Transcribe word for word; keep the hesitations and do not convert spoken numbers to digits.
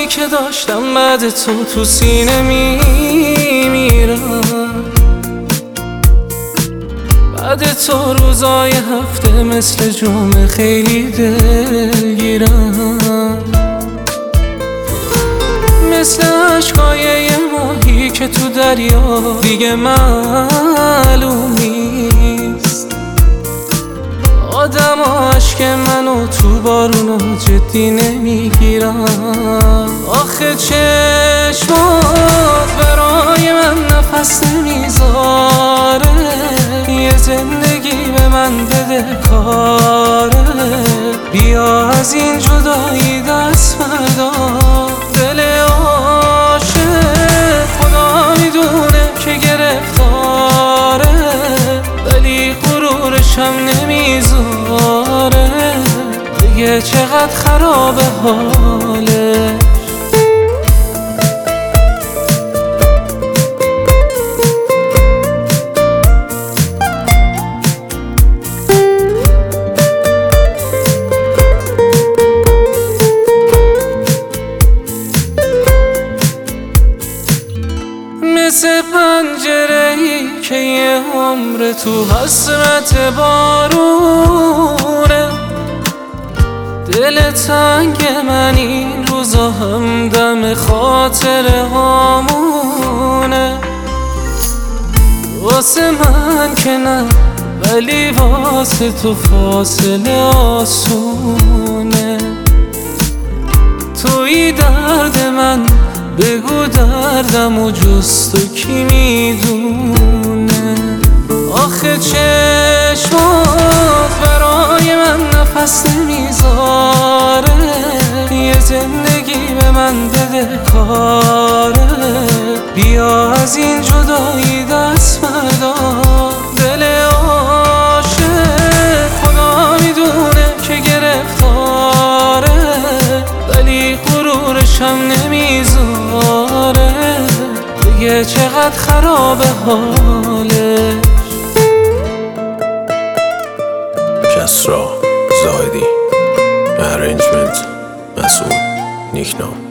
عشقایی که داشتم بعد تو تو سینه میمیرم. بعد تو روزای هفته مثل جمعه خیلی دلگیرم، مثل عشقای یه ماهی که تو دریا دیگه معلوم نیست. آدم عشق منو تو بارونا جدی نمیگیرم. آخه چشمات برای من نفس نمیذاره، یه زندگی به من بده کاره. بیا از این جدایی دست بردار، دل عاشق خدا میدونه که گرفتاره، ولی غرورشم نمیذاره دیگه چقدر خرابه حاله. مثل پنجره‌ای که یه عمر تو حسرت بارونه، دل تنگ من این روزا همدم خاطره هامونه. واسه من که نه، ولی واسه تو فاصله آسونه. توی درد من بگو دردم و جز تو کی میدونه. آخه چشمات برای من نفس نمیذاره، یه زندگی به من بده کاره. بیا از این جدایی دست بردار، دل عاشق خدا میدونه که گرفتاره، ولی غرورشم نمیذاره دیگه چقدر خرابه حاله. کسرا زاهدی، ارنجمنت مسعود نیکنام.